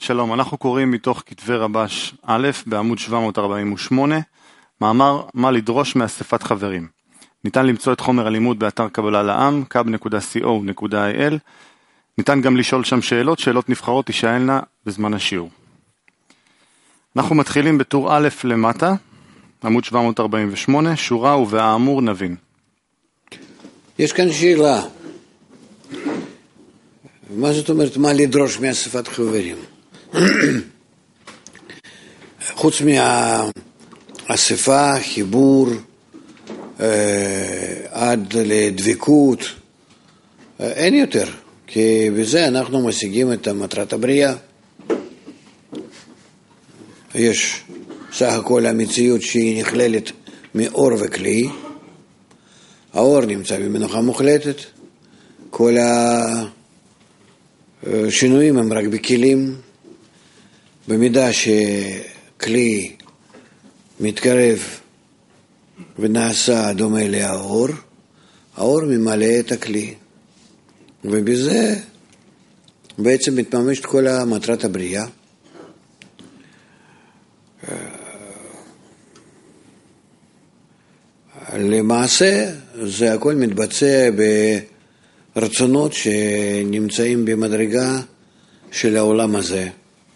שלום, אנחנו קוראים מתוך כתבי רבש א' בעמוד 748, מאמר מה לדרוש מאספת חברים. ניתן למצוא את חומר הלימוד באתר קבלה לעם, kab.co.il. ניתן גם לשאול שם שאלות נבחרות תשאלנה בזמן השיעור. אנחנו מתחילים בטור א' למטה, עמוד 748, שורה ובאמור נבין. יש כאן שאלה. מה זאת אומרת, מה לדרוש מאספת חברים? חוץ מהאספה, חיבור, עד לדבקות, אין יותר, כי בזה אנחנו משיגים את מטרת הבריאה. יש סך הכל המציאות שהיא נכללת מאור וכלי, האור נמצא במנוחה מוחלטת, כל השינויים הם רק בכלים, במידה שכלי מתקרב ונעשה דומה לאור, האור ממלא את הכלי, ובזה בעצם מתממשת כל מטרת הבריאה. למעשה זה הכל מתבצע ברצונות שנמצאים במדרגה של העולם הזה,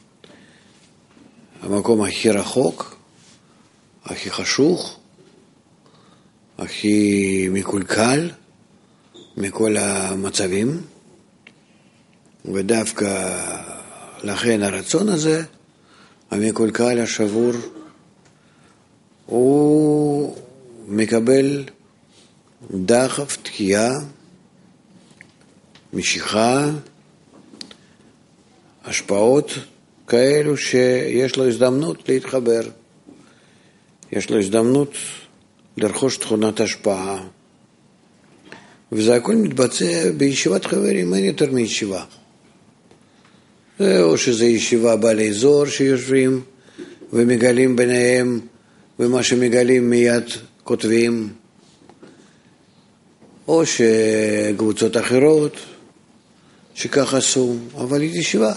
המקום הכי רחוק, הכי חשוך, הכי מקולקל מכל המצבים, ודווקא לכן הרצון הזה, המקולקל השבור, הוא מקבל דחף, תקיעה, משיכה, השפעות כאלו שיש לו הזדמנות להתחבר, יש לו הזדמנות לרכוש תכונת השפעה, וזה הכל מתבצע בישיבת חברים, אין יותר מישיבה. או שזה ישיבה בעלי אזור שיושבים ומגלים ביניהם, ומה שמגלים מיד כותבים, או שקבוצות אחרות שכך עשו, אבל היא ישיבה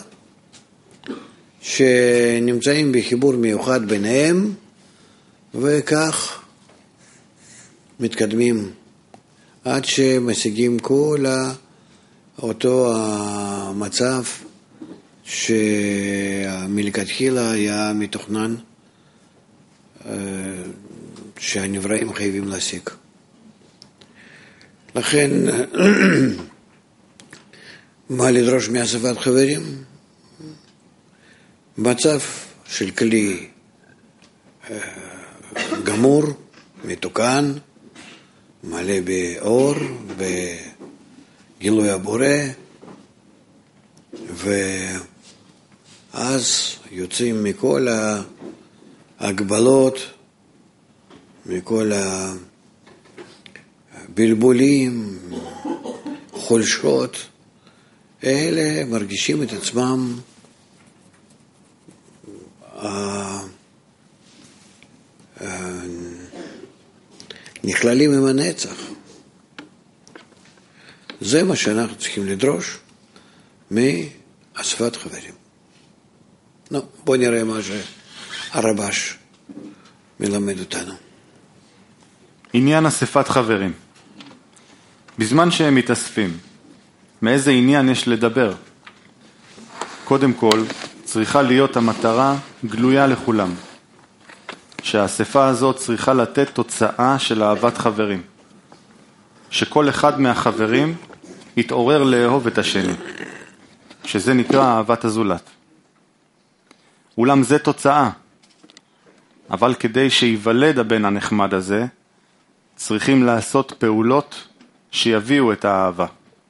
שנמצאים בחיבור מיוחד ביניהם, וכך מתקדמים עד שמשיגים כל אותו המצב שמלכתחילה היה מתוכנן שהנבראים חייבים להשיג. לכן מה לדרוש מאספת חברים? מצב של כלי גמור, מתוקן, מלא באור, בגילוי הבורא, ואז יוצאים מכל ההגבלות, מכל הבלבולים, חולשות, אלה מרגישים את עצמם נכללים עם הנצח. זה מה שאנחנו צריכים לדרוש מאספת חברים. בוא נראה מה שהרבש מלמד אותנו. עניין אספת חברים. בזמן שהם מתאספים, מאיזה עניין יש לדבר? קודם כל, צריכה להיות המטרה גלויה לכולם. שהאספה הזאת צריכה לתת תוצאה של אהבת חברים. שכל אחד מהחברים יתעורר לאהוב את השני. שזה נקרא אהבת הזולת. אולם זה תוצאה. אבל כדי שיוולד הבן הנחמד הזה, צריכים לעשות פעולות שיביאו את האהבה.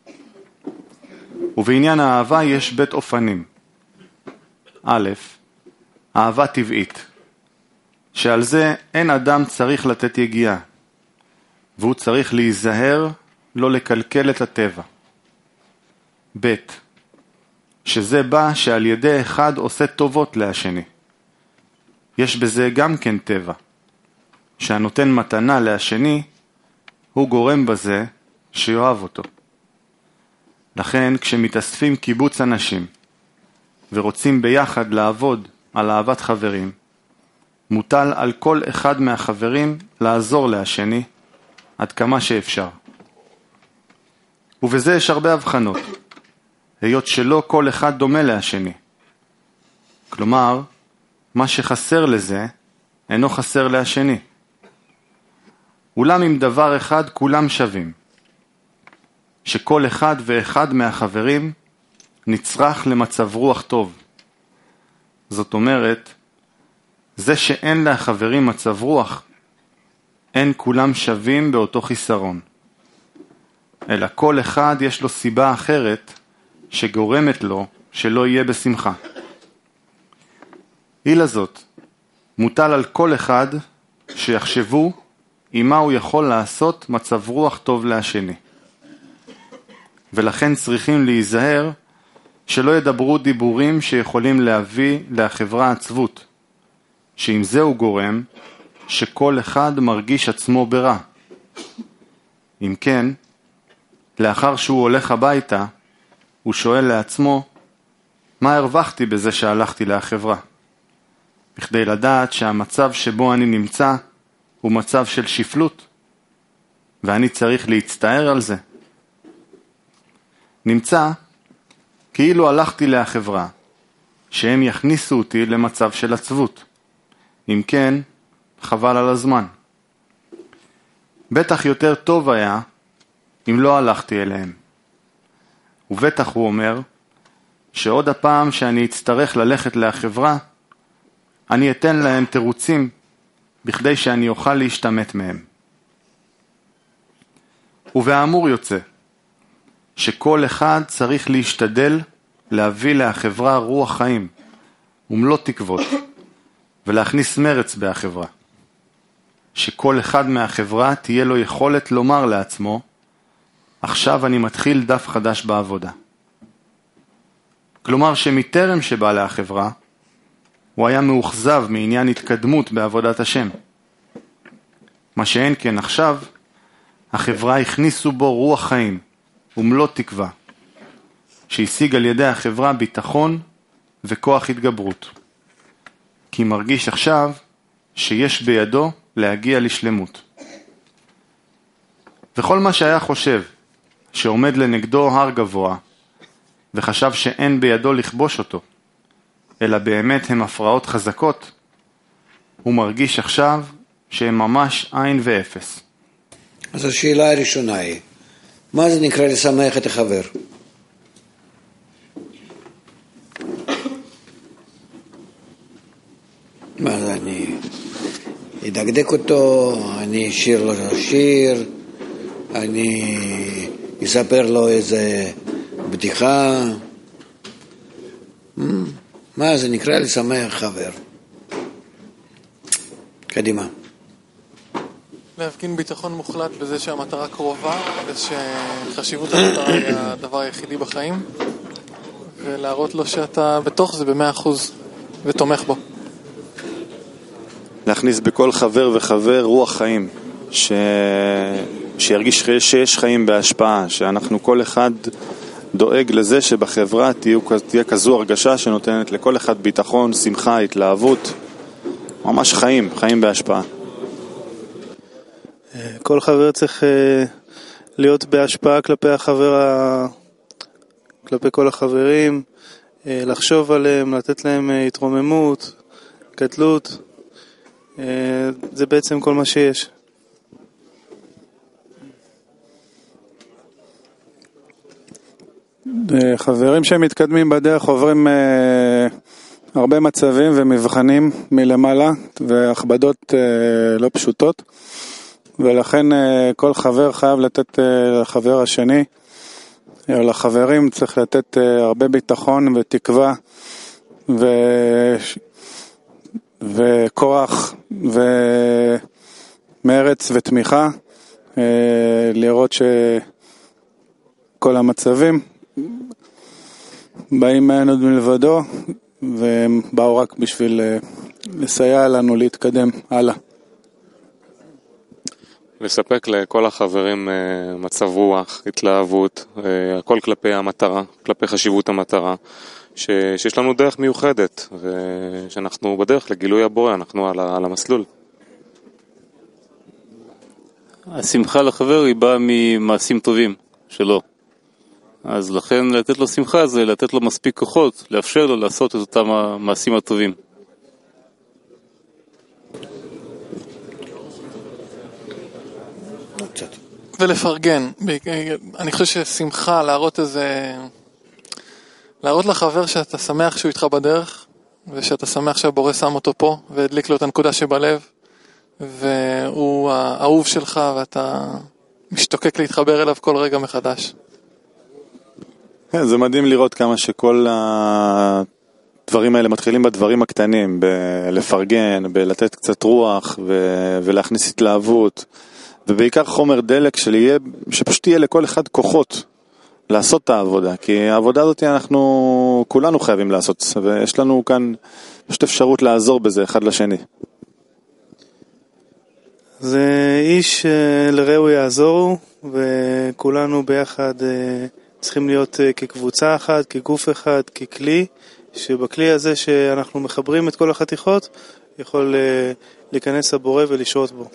ובעניין האהבה יש בית אופנים. א', אהבה טבעית. שעל זה אין אדם צריך לתת יגיעה, והוא צריך להיזהר לא לקלקל את הטבע. ב', שזה בא שעל ידי אחד עושה טובות להשני. יש בזה גם כן טבע, שהנותן מתנה להשני, הוא גורם בזה שיואב אותו. לכן כשמתאספים קיבוץ אנשים, ורוצים ביחד לעבוד על אהבת חברים, מוטל על כל אחד מהחברים לעזור להשני עד כמה שאפשר. ובזה יש הרבה הבחנות, היות שלא כל אחד דומה להשני. כלומר, מה שחסר לזה אינו חסר להשני. אולם עם דבר אחד כולם שווים, שכל אחד ואחד מהחברים נצרך למצב רוח טוב. זאת אומרת, זה שאין לחברים מצב רוח, אין כולם שווים באותו חיסרון. אלא כל אחד יש לו סיבה אחרת שגורמת לו שלא יהיה בשמחה. אילה זאת, מוטל על כל אחד שיחשבו עם מה הוא יכול לעשות מצב רוח טוב להשני. ולכן צריכים להיזהר שלא ידברו דיבורים שיכולים להביא לחברה עצבות, שעם זה הוא גורם שכל אחד מרגיש עצמו ברע. אם כן, לאחר שהוא הולך הביתה, הוא שואל לעצמו, מה הרווחתי בזה שהלכתי לחברה? בכדי לדעת שהמצב שבו אני נמצא הוא מצב של שפלות, ואני צריך להצטער על זה. נמצא כאילו הלכתי לחברה, שהם יכניסו אותי למצב של עצבות. אם כן, חבל על הזמן. בטח יותר טוב היה אם לא הלכתי אליהם. ובטח הוא אומר שעוד הפעם שאני אצטרך ללכת לחברה, אני אתן להם תירוצים בכדי שאני אוכל להשתמט מהם. ובאמור יוצא שכל אחד צריך להשתדל להביא לחברה רוח חיים ומלוא תקוות ולהכניס מרץ בחברה. שכל אחד מהחברה תהיה לו יכולת לומר לעצמו, עכשיו אני מתחיל דף חדש בעבודה. כלומר שמטרם שבא לחברה, הוא היה מאוכזב מעניין התקדמות בעבודת השם. מה שאין כן עכשיו, החברה הכניסו בו רוח חיים ומלוא תקווה, שהשיג על ידי החברה ביטחון וכוח התגברות. כי מרגיש עכשיו שיש בידו להגיע לשלמות. וכל מה שהיה חושב שעומד לנגדו הר גבוה, וחשב שאין בידו לכבוש אותו, אלא באמת הם הפרעות חזקות, הוא מרגיש עכשיו שהם ממש עין ואפס. אז השאלה הראשונה היא, מה זה נקרא לשמח את החבר? מה זה, אני אדקדק אותו, אני אשיר לו שיר, אני אספר לו איזה בדיחה? מה זה נקרא לשמח חבר? קדימה. להפגין ביטחון מוחלט בזה שהמטרה קרובה, ושחשיבות המטרה היא הדבר היחידי בחיים, ולהראות לו שאתה בתוך זה ב100% ותומך בו. להכניס בכל חבר וחבר רוח חיים, שירגיש שיש חיים בהשפעה, שאנחנו כל אחד דואג לזה שבחברה תהיה כזו הרגשה שנותנת לכל אחד ביטחון, שמחה, התלהבות, ממש חיים בהשפעה. כל חבר צריך להיות בהשפעה כלפי כלפי כל החברים, לחשוב עליהם, לתת להם התרוממות, גדלות. זה בעצם כל מה שיש. חברים שמתקדמים בדרך עוברים הרבה מצבים ומבחנים מלמעלה והכבדות לא פשוטות, ולכן כל חבר חייב לתת לחבר השני או לחברים צריך לתת הרבה ביטחון ותקווה וכוח ומרץ ותמיכה, לראות שכל המצבים באים מעין עוד מלבדו, והם באו רק בשביל לסייע לנו להתקדם הלאה. לספק לכל החברים מצב רוח, התלהבות, הכל כלפי המטרה, כלפי חשיבות המטרה, שיש לנו דרך מיוחדת, ושאנחנו בדרך לגילוי הבורא, אנחנו על המסלול. השמחה לחבר היא באה ממעשים טובים שלו. אז לכן לתת לו שמחה זה לתת לו מספיק כוחות, לאפשר לו לעשות את אותם המעשים הטובים. ולפרגן. אני חושב ששמחה, להראות לחבר שאתה שמח שהוא איתך בדרך, ושאתה שמח שהבורא שם אותו פה, והדליק לו את הנקודה שבלב, והוא האהוב שלך, ואתה משתוקק להתחבר אליו כל רגע מחדש. כן, זה מדהים לראות כמה שכל הדברים האלה מתחילים בדברים הקטנים, בלפרגן, בלתת קצת רוח ולהכניס התלהבות, ובעיקר חומר דלק שפשוט יהיה לכל אחד כוחות לעשות את העבודה, כי העבודה הזאת אנחנו כולנו חייבים לעשות, ויש לנו כאן פשוט אפשרות לעזור בזה אחד לשני. זה איש לרעהו יעזורו, וכולנו ביחד צריכים להיות כקבוצה אחת, כגוף אחד, ככלי, שבכלי הזה שאנחנו מחברים את כל החתיכות, יכול להיכנס הבורא ולשרות בו.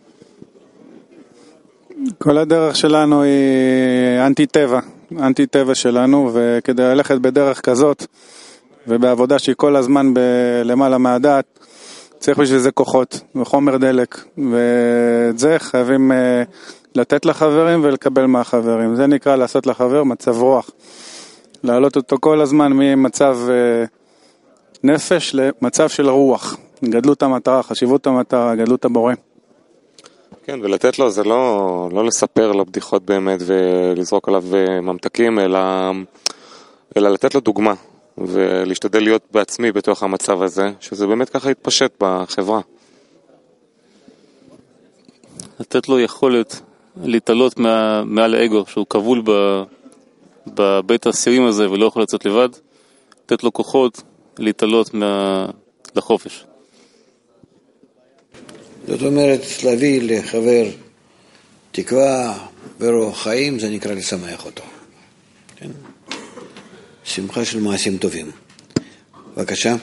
כל הדרך שלנו היא אנטי טבע שלנו, וכדי ללכת בדרך כזאת, ובעבודה שהיא כל הזמן למעלה מהדעת, צריך בשביל זה כוחות וחומר דלק, ואת זה חייבים לתת לחברים ולקבל מהחברים. זה נקרא לעשות לחבר מצב רוח. להעלות אותו כל הזמן ממצב נפש למצב של רוח. גדלות המטרה, חשיבות המטרה, גדלות הבורא. כן, ולתת לו זה לא לספר לו בדיחות באמת ולזרוק עליו ממתקים, אלא לתת לו דוגמה. ולהשתדל להיות בעצמי בתוך המצב הזה, שזה באמת ככה יתפשט בחברה. לתת לו יכולת להתעלות מעל האגו, שהוא כבול בבית הסירים הזה ולא יכול לצאת לבד, לתת לו כוחות להתעלות לחופש. זאת אומרת, להביא לחבר תקווה ורוח חיים, זה נקרא לשמח אותו. כן? שמחה של מעשים טובים. בבקשה.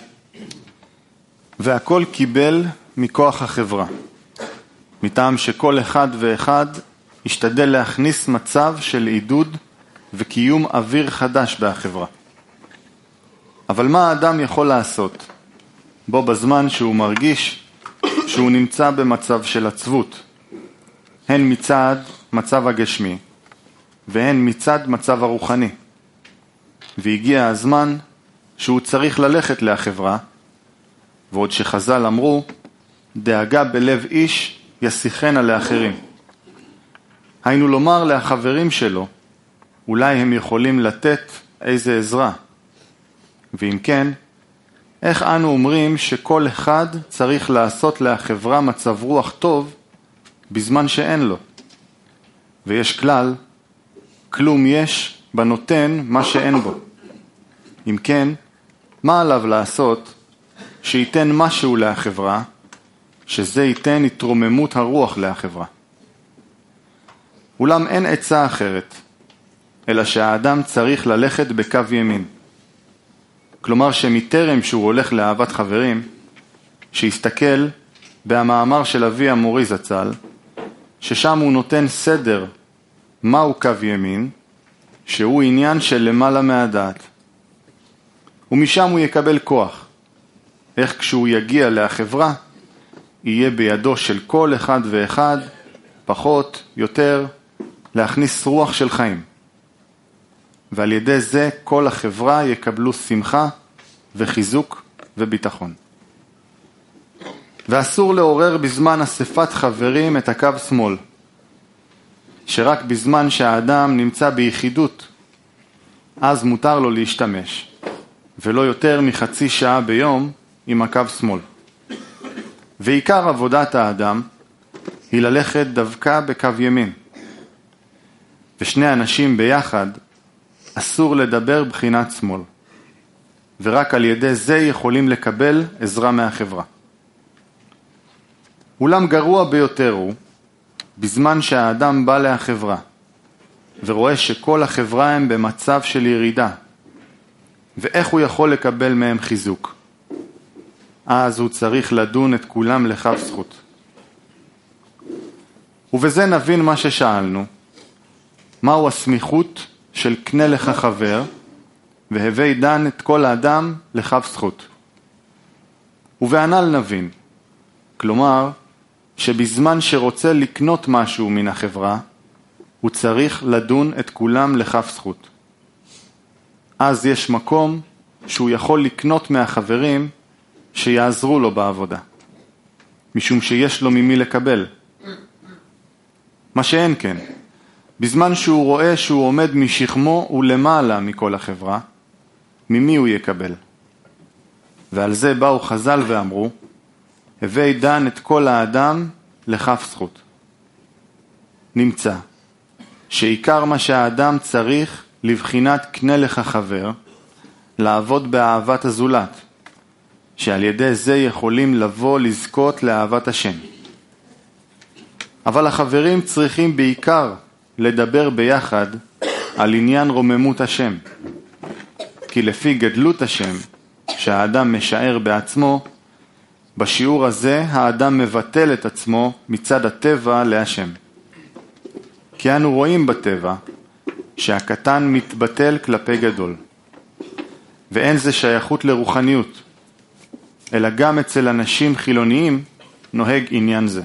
והכל קיבל מכוח החברה, מטעם שכל אחד ואחד ישתדל להכניס מצב של עידוד וקיום אוויר חדש בחברה. אבל מה האדם יכול לעשות בו בזמן שהוא מרגיש שהוא נמצא במצב של עצבות, הן מצד מצב הגשמי והן מצד מצב הרוחני, והגיע הזמן שהוא צריך ללכת לחברה, ועוד שחז"ל אמרו, דאגה בלב איש ישיחנה לאחרים. היינו לומר לחברים שלו, אולי הם יכולים לתת איזה עזרה. ואם כן, איך אנו אומרים שכל אחד צריך לעשות לחברה מצב רוח טוב בזמן שאין לו? ויש כלל, כלום יש בנותן מה שאין בו. אם כן, מה עליו לעשות שייתן משהו לחברה, שזה ייתן התרוממות הרוח לחברה? אולם אין עצה אחרת, אלא שהאדם צריך ללכת בקו ימין. כלומר שמטרם שהוא הולך לאהבת חברים, שיסתכל במאמר של אבי המורי זצ"ל, ששם הוא נותן סדר מהו קו ימין, שהוא עניין של למעלה מהדעת. ומשם הוא יקבל כוח. איך כשהוא יגיע לחברה, יהיה בידו של כל אחד ואחד, פחות, יותר, להכניס רוח של חיים. ועל ידי זה כל החברה יקבלו שמחה וחיזוק וביטחון. ואסור לעורר בזמן אספת חברים את הקו שמאל, שרק בזמן שהאדם נמצא ביחידות, אז מותר לו להשתמש, ולא יותר מחצי שעה ביום עם הקו שמאל. ועיקר עבודת האדם היא ללכת דווקא בקו ימין. ושני אנשים ביחד אסור לדבר בחינת שמאל, ורק על ידי זה יכולים לקבל עזרה מהחברה. אולם גרוע ביותר הוא בזמן שהאדם בא לחברה ורואה שכל החברה הם במצב של ירידה, ואיך הוא יכול לקבל מהם חיזוק? אז הוא צריך לדון את כולם לכף זכות. ובזה נבין מה ששאלנו, מהו הסמיכות של קנה לך חבר, והווי דן את כל האדם לכף זכות. ובענל נבין, כלומר, שבזמן שרוצה לקנות משהו מן החברה, הוא צריך לדון את כולם לכף זכות. אז יש מקום שהוא יכול לקנות מהחברים שיעזרו לו בעבודה, משום שיש לו ממי לקבל. מה שאין כן, בזמן שהוא רואה שהוא עומד משכמו ולמעלה מכל החברה, ממי הוא יקבל? ועל זה באו חז"ל ואמרו, הווי דן את כל האדם לכף זכות. נמצא שעיקר מה שהאדם צריך לבחינת קנה לך חבר, לעבוד באהבת הזולת, שעל ידי זה יכולים לבוא לזכות לאהבת השם. אבל החברים צריכים בעיקר לדבר ביחד על עניין רוממות השם, כי לפי גדלות השם שהאדם משער בעצמו, בשיעור הזה האדם מבטל את עצמו מצד הטבע להשם. כי אנו רואים בטבע שהקטן מתבטל כלפי גדול, ואין זה שייכות לרוחניות, אלא גם אצל אנשים חילוניים נוהג עניין זה.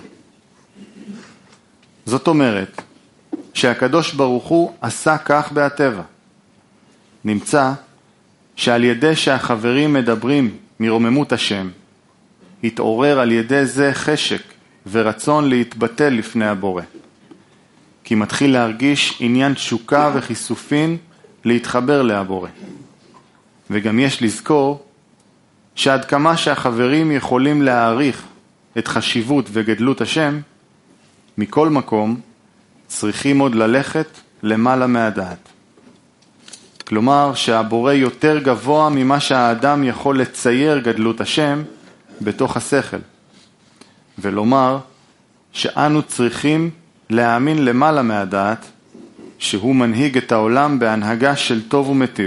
זאת אומרת שהקדוש ברוך הוא עשה כך בהטבע. נמצא שעל ידי שהחברים מדברים מרוממות השם, התעורר על ידי זה חשק ורצון להתבטל לפני הבורא. כי מתחיל להרגיש עניין תשוקה וחיסופין להתחבר להבורא. וגם יש לזכור שעד כמה שהחברים יכולים להעריך את חשיבות וגדלות השם, מכל מקום צריכים עוד ללכת למעלה מהדעת. כלומר שהבורא יותר גבוה ממה שהאדם יכול לצייר גדלות השם בתוך השכל. ולומר שאנו צריכים להאמין למעלה מהדעת שהוא מנהיג את העולם בהנהגה של טוב ומטיב.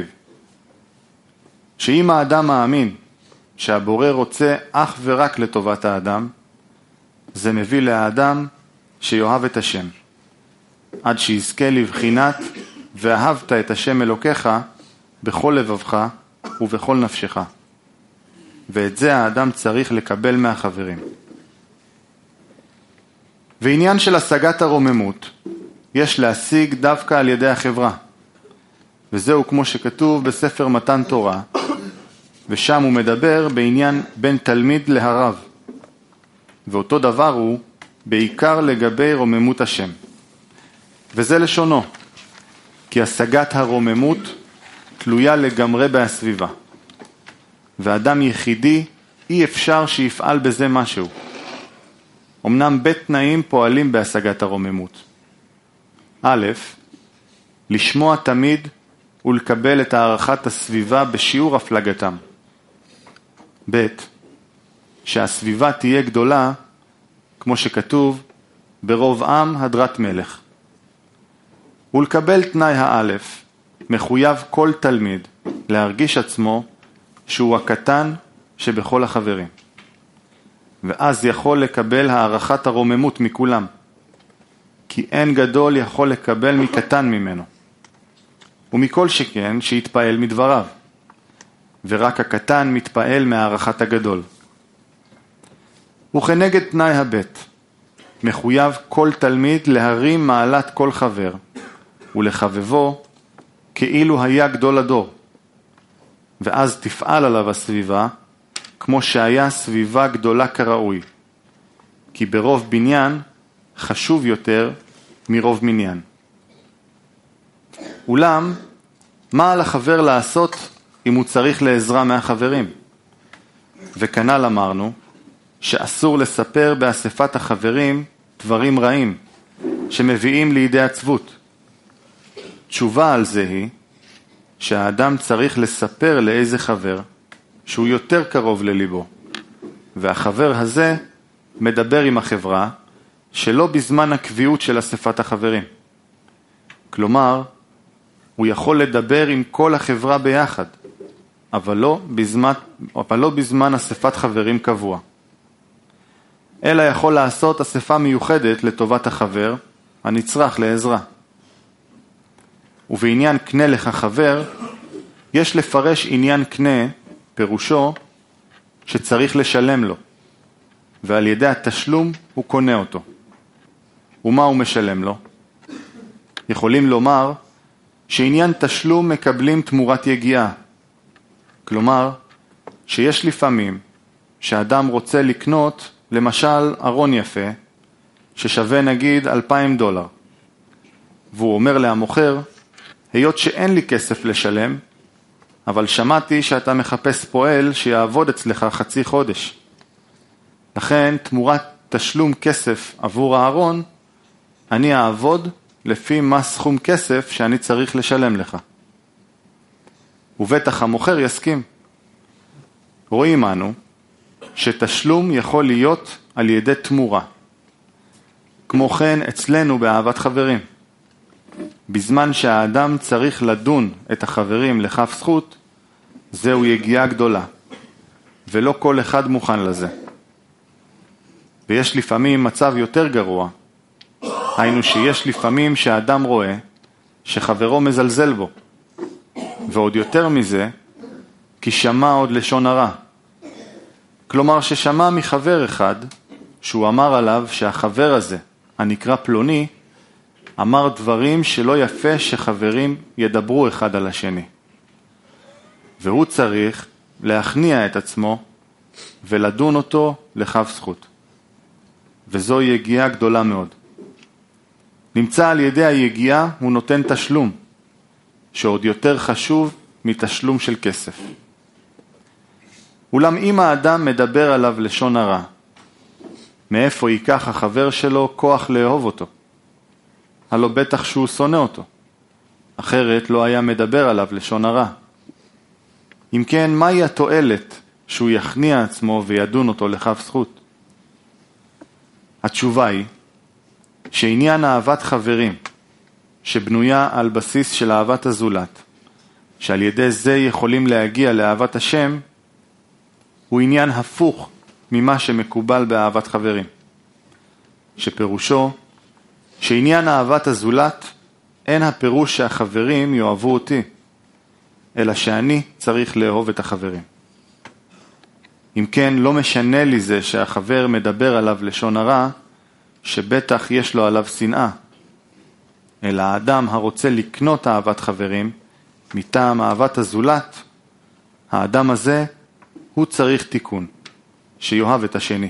שאם האדם מאמין שהבורא רוצה אך ורק לטובת האדם, זה מביא לאדם שיאהב את השם, עד שיזכה לבחינת ואהבת את השם אלוקיך בכל לבבך ובכל נפשך. ואת זה האדם צריך לקבל מהחברים. ועניין של השגת הרוממות יש להשיג דווקא על ידי החברה, וזהו כמו שכתוב בספר מתן תורה, ושם הוא מדבר בעניין בין תלמיד להרב, ואותו דבר הוא בעיקר לגבי רוממות השם. וזה לשונו, כי השגת הרוממות תלויה לגמרי בסביבה, ואדם יחידי אי אפשר שיפעל בזה משהו. אמנם בית תנאים פועלים בהשגת הרוממות. א', לשמוע תמיד ולקבל את הערכת הסביבה בשיעור הפלגתם. ב', שהסביבה תהיה גדולה, כמו שכתוב, ברוב עם הדרת מלך. ולקבל תנאי האלף, מחויב כל תלמיד להרגיש עצמו שהוא הקטן שבכל החברים. ואז יכול לקבל הערכת הרוממות מכולם, כי אין גדול יכול לקבל מקטן ממנו. ומכל שכן שיתפעל מדבריו, ורק הקטן מתפעל מהערכת הגדול. וכנגד תנאי הבית, מחויב כל תלמיד להרים מעלת כל חבר, ולחבבו כאילו היה גדול הדור, ואז תפעל עליו הסביבה, כמו שהיה סביבה גדולה כראוי, כי ברוב בניין חשוב יותר מרוב מניין. אולם, מה על החבר לעשות אם הוא צריך לעזרה מהחברים? וכנ"ל אמרנו שאסור לספר באספת החברים דברים רעים שמביאים לידי עצבות. תשובה על זה היא שהאדם צריך לספר לאיזה חבר שהוא יותר קרוב לליבו, והחבר הזה מדבר עם החברה שלא בזמן הקביעות של אספת החברים. כלומר, הוא יכול לדבר עם כל החברה ביחד, אבל לא בזמן אספת חברים קבוע. אלא יכול לעשות אספה מיוחדת לטובת החבר הנצרך לעזרה. ובעניין קנה לך חבר, יש לפרש עניין קנה, פירושו שצריך לשלם לו, ועל ידי התשלום הוא קונה אותו. ומה הוא משלם לו? יכולים לומר שעניין תשלום מקבלים תמורת יגיעה. כלומר, שיש לפעמים שאדם רוצה לקנות למשל ארון יפה, ששווה נגיד $2,000, והוא אומר למוכר, היות שאין לי כסף לשלם, אבל שמעתי שאתה מחפש פועל שיעבוד אצלך חצי חודש. לכן, תמורת תשלום כסף עבור הארון, אני אעבוד לפי מה סכום כסף שאני צריך לשלם לך. ובטח המוכר יסכים. רואים אנו שתשלום יכול להיות על ידי תמורה. כמו כן אצלנו באהבת חברים. בזמן שהאדם צריך לדון את החברים לכף זכות, זהו יגיעה גדולה, ולא כל אחד מוכן לזה. ויש לפעמים מצב יותר גרוע, היינו שיש לפעמים שהאדם רואה שחברו מזלזל בו, ועוד יותר מזה, כי שמע עוד לשון הרע. כלומר ששמע מחבר אחד, שהוא אמר עליו שהחבר הזה, הנקרא פלוני, אמר דברים שלא יפה שחברים ידברו אחד על השני. והוא צריך להכניע את עצמו ולדון אותו לכף זכות. וזו יגיעה גדולה מאוד. נמצא על ידי היגיעה הוא נותן תשלום, שעוד יותר חשוב מתשלום של כסף. אולם אם האדם מדבר עליו לשון הרע, מאיפה ייקח החבר שלו כוח לאהוב אותו? הלא בטח שהוא שונא אותו, אחרת לא היה מדבר עליו לשון הרע. אם כן, מהי התועלת שהוא יכניע עצמו וידון אותו לכף זכות? התשובה היא שעניין אהבת חברים, שבנויה על בסיס של אהבת הזולת, שעל ידי זה יכולים להגיע לאהבת השם, הוא עניין הפוך ממה שמקובל באהבת חברים. שפירושו שעניין אהבת הזולת אין הפירוש שהחברים יאהבו אותי, אלא שאני צריך לאהוב את החברים. אם כן, לא משנה לי זה שהחבר מדבר עליו לשון הרע, שבטח יש לו עליו שנאה, אלא האדם הרוצה לקנות אהבת חברים, מטעם אהבת הזולת, האדם הזה הוא צריך תיקון, שיאהב את השני.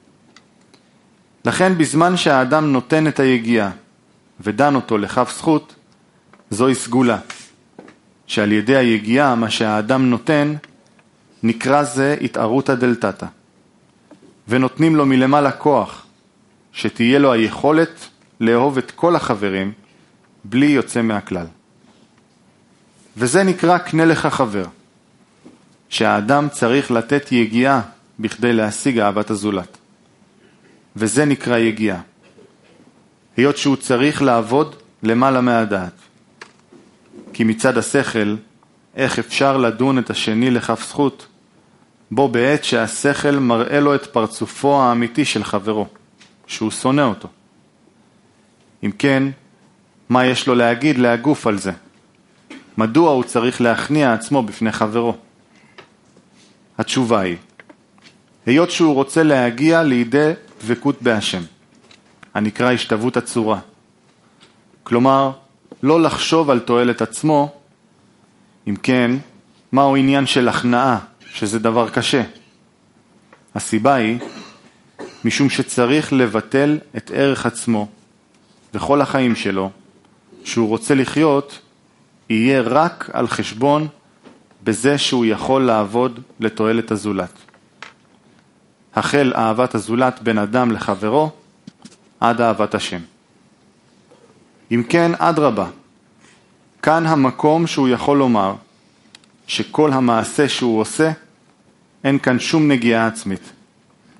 לכן בזמן שהאדם נותן את היגיעה ודן אותו לכף זכות, זוהי סגולה, שעל ידי היגיעה מה שהאדם נותן, נקרא זה התערותא דלתתא, ונותנים לו מלמעלה כוח, שתהיה לו היכולת לאהוב את כל החברים, בלי יוצא מהכלל. וזה נקרא קנה לך חבר, שהאדם צריך לתת יגיעה בכדי להשיג אהבת הזולת. וזה נקרא יגיעה. היות שהוא צריך לעבוד למעלה מהדעת. כי מצד השכל, איך אפשר לדון את השני לכף זכות, בו בעת שהשכל מראה לו את פרצופו האמיתי של חברו, שהוא שונא אותו. אם כן, מה יש לו להגיד להגוף על זה? מדוע הוא צריך להכניע עצמו בפני חברו? התשובה היא, היות שהוא רוצה להגיע לידי דבקות בהשם, הנקרא השתוות הצורה. כלומר, לא לחשוב על תועלת עצמו. אם כן, מהו עניין של הכנעה, שזה דבר קשה? הסיבה היא, משום שצריך לבטל את ערך עצמו, וכל החיים שלו, שהוא רוצה לחיות, יהיה רק על חשבון בזה שהוא יכול לעבוד לתועלת הזולת. החל אהבת הזולת בין אדם לחברו, עד אהבת השם. אם כן, אדרבה, כאן המקום שהוא יכול לומר שכל המעשה שהוא עושה, אין כאן שום נגיעה עצמית.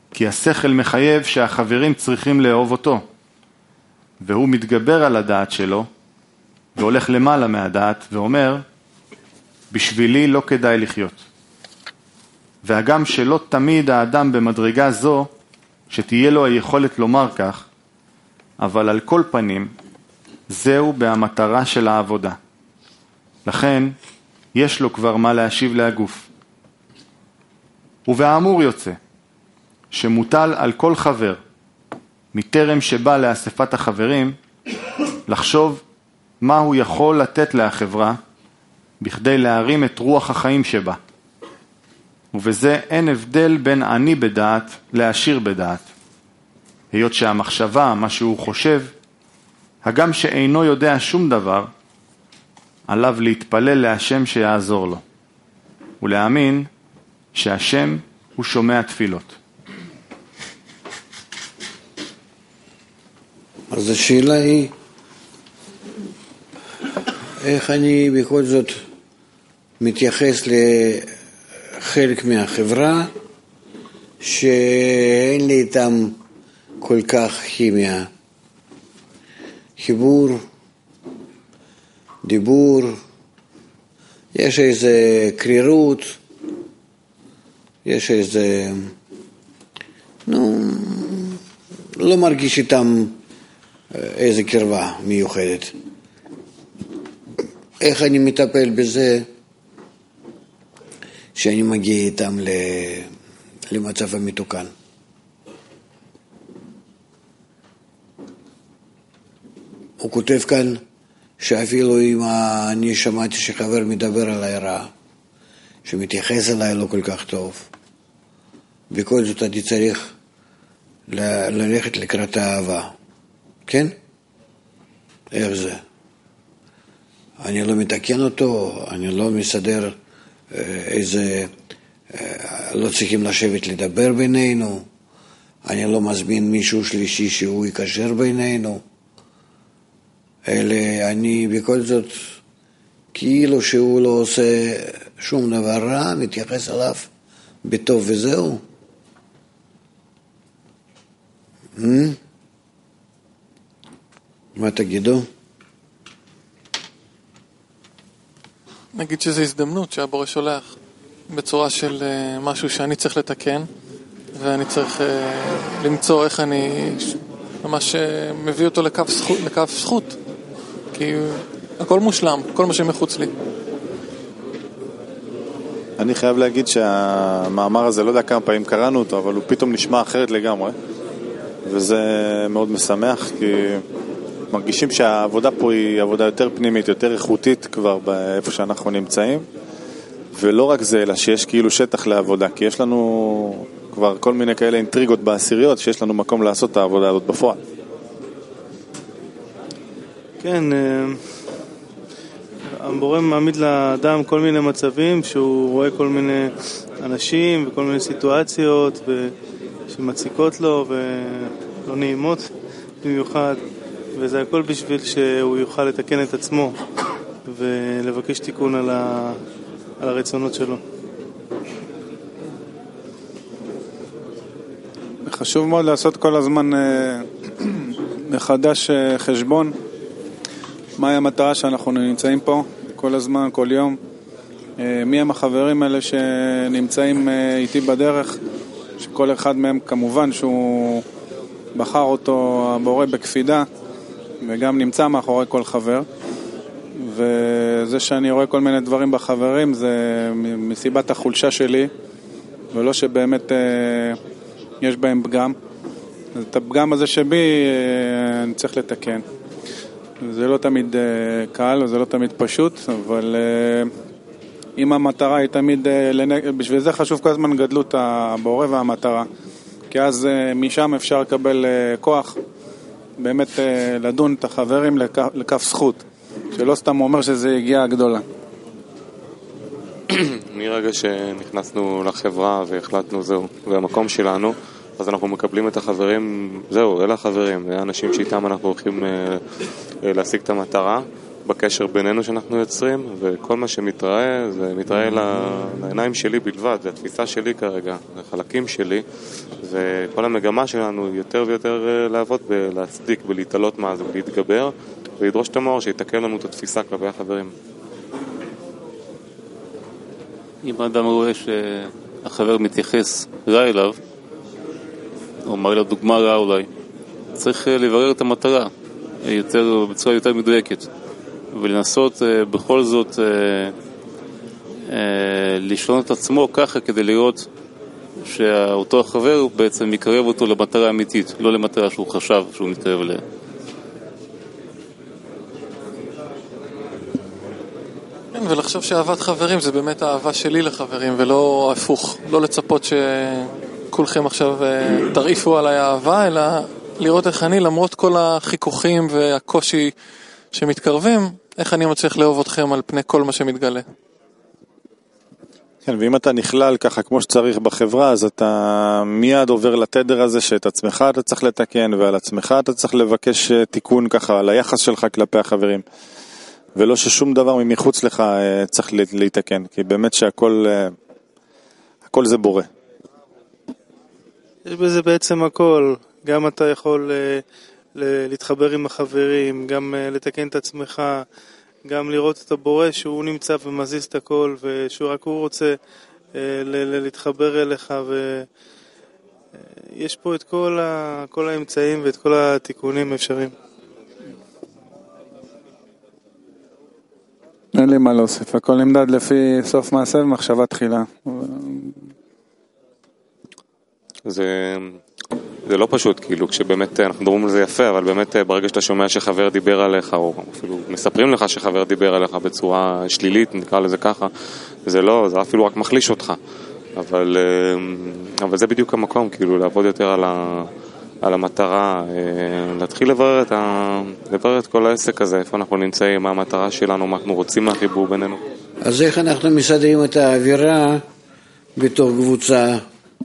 כי השכל מחייב שהחברים צריכים לאהוב אותו, והוא מתגבר על הדעת שלו, והולך למעלה מהדעת, ואומר, בשבילי לא כדאי לחיות. והגם שלא תמיד האדם במדרגה זו, שתהיה לו היכולת לומר כך, אבל על כל פנים, זהו במטרה של העבודה. לכן, יש לו כבר מה להשיב להגוף. ובאמור יוצא, שמוטל על כל חבר, מטרם שבא לאספת החברים, לחשוב מה הוא יכול לתת לחברה, בכדי להרים את רוח החיים שבה. ובזה אין הבדל בין עני בדעת לעשיר בדעת. היות שהמחשבה, מה שהוא חושב, הגם שאינו יודע שום דבר, עליו להתפלל להשם שיעזור לו, ולהאמין שהשם הוא שומע תפילות. אז השאלה היא, איך אני בכל זאת מתייחס לחלק מהחברה שאין לי איתם כל כך כימיה, חיבור, דיבור, יש איזה קרירות, יש איזה, לא מרגיש איתם איזה קרבה מיוחדת. איך אני מטפל בזה שאני מגיע איתם למצב המתוקן? הוא כותב כאן שאפילו אם אני שמעתי שחבר מדבר עליי רע, שמתייחס אליי לא כל כך טוב, בכל זאת אני צריך ללכת לקראת האהבה. כן? איך זה? אני לא מתקן אותו, אני לא מסדר איזה, לא צריכים לשבת לדבר בינינו, אני לא מזמין מישהו שלישי שהוא יקשר בינינו, אלא אני בכל זאת, כאילו שהוא לא עושה שום דבר רע, מתייחס עליו בטוב וזהו. מה תגידו? נגיד שזו הזדמנות שהבורא שולח בצורה של משהו שאני צריך לתקן, ואני צריך למצוא איך אני ממש מביא אותו לקו זכות, כי הכל מושלם, כל מה שמחוץ לי. אני חייב להגיד שהמאמר הזה, לא יודע כמה פעמים קראנו אותו, אבל הוא פתאום נשמע אחרת לגמרי, וזה מאוד משמח, כי מרגישים שהעבודה פה היא עבודה יותר פנימית, יותר איכותית כבר באיפה שאנחנו נמצאים, ולא רק זה, אלא שיש כאילו שטח לעבודה, כי יש לנו כבר כל מיני כאלה אינטריגות בעשיריות, שיש לנו מקום לעשות את העבודה הזאת בפועל. כן, הבורא מעמיד לאדם כל מיני מצבים, שהוא רואה כל מיני אנשים וכל מיני סיטואציות שמציקות לו ולא נעימות במיוחד, וזה הכל בשביל שהוא יוכל לתקן את עצמו ולבקש תיקון על הרצונות שלו. חשוב מאוד לעשות כל הזמן מחדש חשבון מהי המטרה שאנחנו נמצאים פה כל הזמן, כל יום, מי הם החברים האלה שנמצאים איתי בדרך, שכל אחד מהם כמובן שהוא בחר אותו הבורא בקפידה וגם נמצא מאחורי כל חבר, וזה שאני רואה כל מיני דברים בחברים זה מסיבת החולשה שלי, ולא שבאמת יש בהם פגם. את הפגם הזה שבי אני צריך לתקן. זה לא תמיד קל וזה לא תמיד פשוט, אבל אם המטרה היא תמיד, בשביל זה חשוב כל הזמן גדלות הבורא והמטרה, כי אז משם אפשר לקבל כוח באמת לדון את החברים לכף זכות, שלא סתם אומר שזה הגיעה גדולה. מרגע שנכנסנו לחברה והחלטנו זהו, זה המקום שלנו, אז אנחנו מקבלים את החברים, זהו, אלה החברים, האנשים שאיתם אנחנו הולכים להשיג את המטרה, בקשר בינינו שאנחנו יוצרים, וכל מה שמתראה, זה מתראה לעיניים שלי בלבד, זה התפיסה שלי כרגע, זה חלקים שלי, וכל המגמה שלנו יותר ויותר לעבוד בלהצדיק, בלהתעלות מה זה, ולהתגבר, ולדרוש את המאור שיתקן לנו את התפיסה כלפי החברים. אם האדם רואה שהחבר מתייחס רע אליו, או מראה לו דוגמה רעה אולי, צריך לברר את המטרה בצורה יותר מדויקת, ולנסות בכל זאת לשנות את עצמו ככה כדי לראות שאותו החבר בעצם יקרב אותו למטרה האמיתית, לא למטרה שהוא חשב שהוא מתקרב אליה. ולחשוב שאהבת חברים זה באמת האהבה שלי לחברים, ולא הפוך. לא לצפות שכולכם עכשיו תרעיפו עליי אהבה, אלא לראות איך אני, למרות כל החיכוכים והקושי שמתקרבים, איך אני מצליח לאהוב אתכם על פני כל מה שמתגלה. כן, ואם אתה נכלל ככה כמו שצריך בחברה, אז אתה מיד עובר לתדר הזה שאת עצמך אתה צריך לתקן, ועל עצמך אתה צריך לבקש תיקון ככה על היחס שלך כלפי החברים. ולא ששום דבר מחוץ לך צריך להתקן, כי באמת שהכל זה בורא. יש בזה בעצם הכל, גם אתה יכול להתחבר עם החברים, גם לתקן את עצמך, גם לראות את הבורא שהוא נמצא ומזיז את הכל, ושהוא רק הוא רוצה להתחבר אליך, ויש פה את כל האמצעים ואת כל התיקונים אפשריים. אין לי מה להוסיף, הכל נמדד לפי סוף מעשה ומחשבה תחילה. זה לא פשוט, כאילו, כשבאמת אנחנו מדברים על זה יפה, אבל באמת ברגע שאתה שומע שחבר דיבר עליך, או אפילו מספרים לך שחבר דיבר עליך בצורה שלילית, נקרא לזה ככה, זה אפילו רק מחליש אותך. אבל זה בדיוק המקום, כאילו, לעבוד יותר על המטרה, להתחיל לברר את כל העסק הזה, איפה אנחנו נמצאים, מה המטרה שלנו, מה אנחנו רוצים מהחיבור בינינו. אז איך אנחנו מסדרים את האווירה בתוך קבוצה,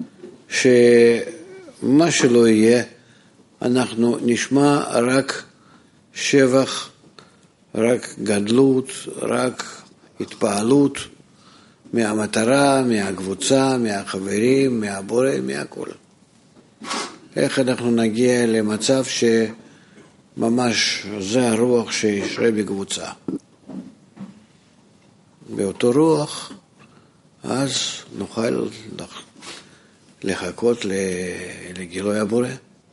שמה שלא יהיה, אנחנו נשמע רק שבח, רק גדלות, רק התפעלות מהמטרה, מהקבוצה, מהחברים, מהבורא, מהכל. איך אנחנו נגיע למצב שממש זה הרוח שישרה בקבוצה. באותו רוח, אז נוכל לחכות לגילוי הבורא.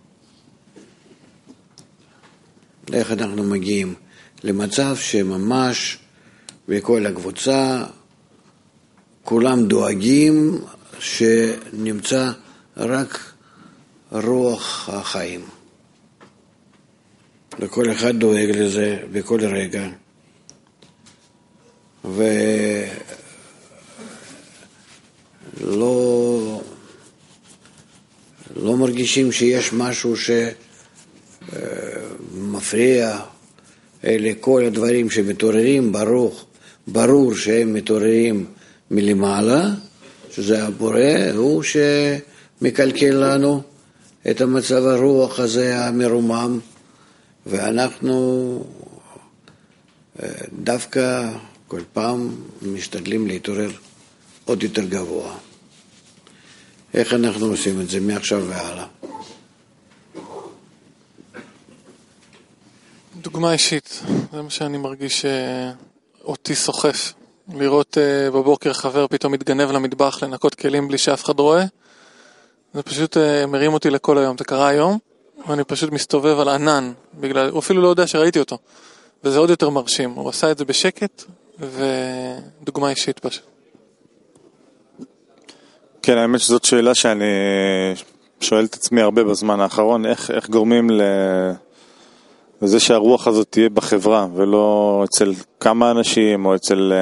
איך אנחנו מגיעים למצב שממש בכל הקבוצה כולם דואגים שנמצא רק רוח החיים. לכל אחד דואג לזה בכל רגע. ולא מרגישים שיש משהו שמפריע. אלה כל הדברים שמתעוררים ברור שהם מתעוררים מלמעלה, שזה הבורא, הוא שמקלקל לנו את המצב הרוח הזה המרומם, ואנחנו דווקא כל פעם משתדלים להתעורר עוד יותר גבוה. איך אנחנו עושים את זה מעכשיו והלאה? דוגמה אישית, זה מה שאני מרגיש אותי סוחף. לראות בבוקר חבר פתאום מתגנב למטבח לנקות כלים בלי שאף אחד רואה, זה פשוט מרים אותי לכל היום. זה קרה היום, ואני פשוט מסתובב על ענן, הוא אפילו לא יודע שראיתי אותו, וזה עוד יותר מרשים. הוא עשה את זה בשקט, ודוגמה אישית פשוט. כן, האמת שזאת שאלה שאני שואל את עצמי הרבה בזמן האחרון, איך גורמים לזה שהרוח הזאת תהיה בחברה, ולא אצל כמה אנשים, או אצל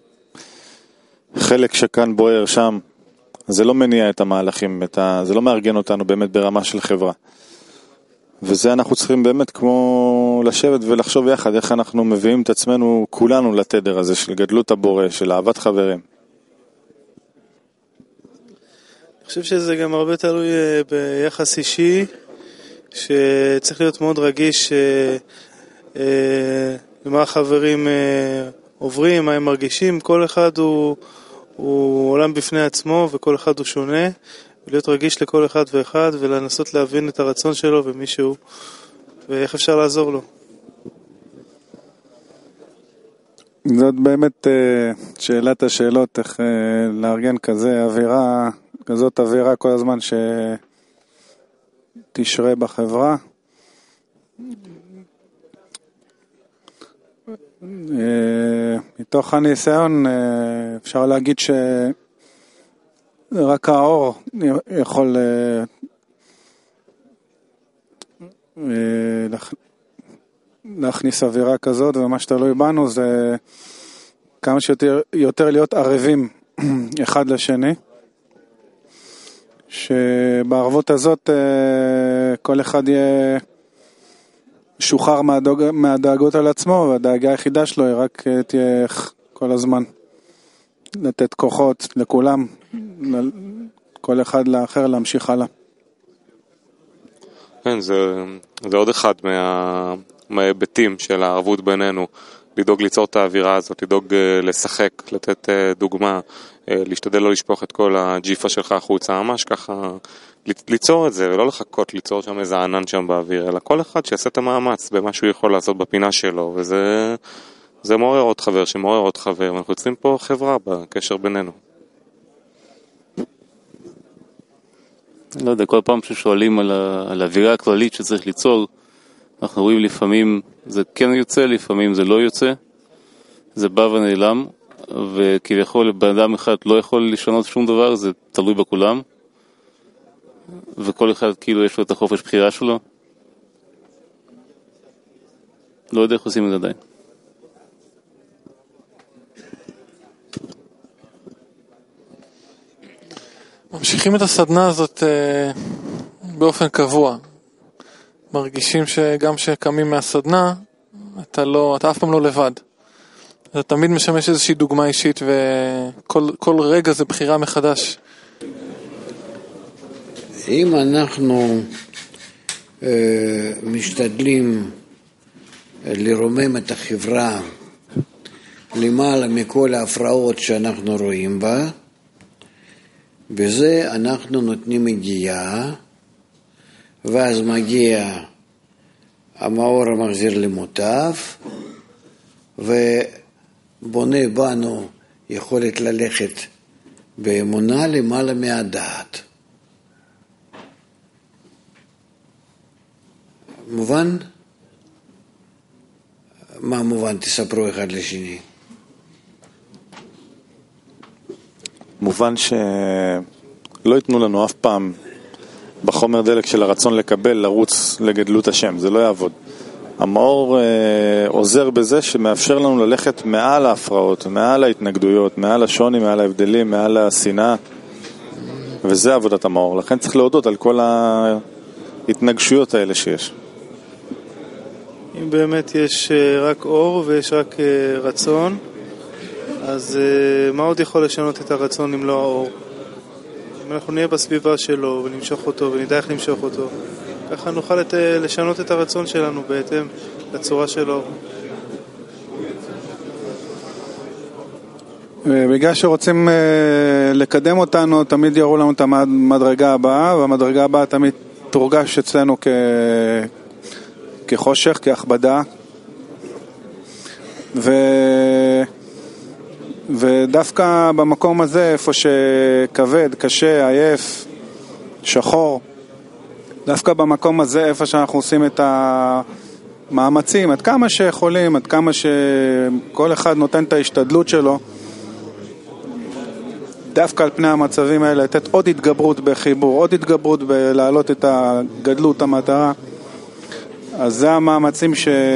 חלק שכאן בוער שם. זה לא מניע את המהלכים, זה לא מארגן אותנו באמת ברמה של חברה. וזה אנחנו צריכים באמת כמו לשבת ולחשוב יחד, איך אנחנו מביאים את עצמנו כולנו לתדר הזה של גדלות הבורא, של אהבת חברים. אני חושב שזה גם הרבה תלוי ביחס אישי, שצריך להיות מאוד רגיש ומה החברים עוברים, מה הם מרגישים. כל אחד הוא עולם בפני עצמו, וכל אחד הוא שונה, ולהיות רגיש לכל אחד ואחד, ולנסות להבין את הרצון שלו ומישהו, ואיך אפשר לעזור לו. זאת באמת שאלת השאלות, איך לארגן כזאת אווירה כל הזמן שתשרה בחברה. מתוך הניסיון אפשר להגיד שרק האור יכול להכניס אווירה כזאת, ומה שתלוי בנו זה כמה שיותר להיות ערבים אחד לשני, שבערבות הזאת כל אחד יהיה שוחרר מהדאגות על עצמו, והדאגה היחידה שלו היא רק תהיה כל הזמן לתת כוחות לכולם, כל אחד לאחר להמשיך הלאה. כן, זה עוד אחד מההיבטים של הערבות בינינו, לדאוג ליצור את האווירה הזאת, לדאוג לשחק, לתת דוגמה, להשתדל לא לשפוך את כל הג'יפה שלך החוצה, ממש ככה ליצור את זה, ולא לחכות ליצור שם איזה ענן שם באוויר, אלא כל אחד שיעשה את המאמץ במה שהוא יכול לעשות בפינה שלו, וזה מעורר עוד חבר שמעורר עוד חבר, ואנחנו יוצרים פה חברה בקשר בינינו. לא יודע, כל פעם ששואלים על האווירה הכללית שצריך ליצור, אנחנו רואים לפעמים זה כן יוצא, לפעמים זה לא יוצא, זה בא ונעלם, וכביכול בן אדם אחד לא יכול לשנות שום דבר, זה תלוי בכולם, וכל אחד כאילו יש לו את החופש בחירה שלו. לא יודע איך עושים את זה עדיין. ממשיכים את הסדנה הזאת באופן קבוע. מרגישים שגם שקמים מהסדנה, אתה אף פעם לא לבד. אתה תמיד משמש איזושהי דוגמה אישית, וכל רגע זה בחירה מחדש. אם אנחנו משתדלים לרומם את החברה למעלה מכל ההפרעות שאנחנו רואים בה, בזה אנחנו נותנים הגיעה, ואז מגיע המאור המחזיר למוטב, ובונה בנו יכולת ללכת באמונה למעלה מהדעת. מובן? מה מובן? תספרו אחד לשני. מובן שלא ייתנו לנו אף פעם בחומר דלק של הרצון לקבל, לרוץ לגדלות השם, זה לא יעבוד. המאור עוזר בזה שמאפשר לנו ללכת מעל ההפרעות, מעל ההתנגדויות, מעל השוני, מעל ההבדלים, מעל השנאה, וזה עבודת המאור. לכן צריך להודות על כל ההתנגשויות האלה שיש. אם באמת יש רק אור ויש רק רצון, אז מה עוד יכול לשנות את הרצון אם לא האור? אם אנחנו נהיה בסביבה שלו ונמשוך אותו ונדע איך למשוך אותו, ככה נוכל לשנות את הרצון שלנו בהתאם לצורה שלו. בגלל שרוצים לקדם אותנו, תמיד יראו לנו את המדרגה הבאה, והמדרגה הבאה תמיד תורגש אצלנו כחושך, כהכבדה, ודווקא במקום הזה, איפה שכבד, קשה, עייף, שחור, דווקא במקום הזה, איפה שאנחנו עושים את המאמצים, עד כמה שיכולים, עד כמה שכל אחד נותן את ההשתדלות שלו, דווקא על פני המצבים האלה, לתת עוד התגברות בחיבור, עוד התגברות בלהעלות את הגדלות, המטרה. אז זה המאמצים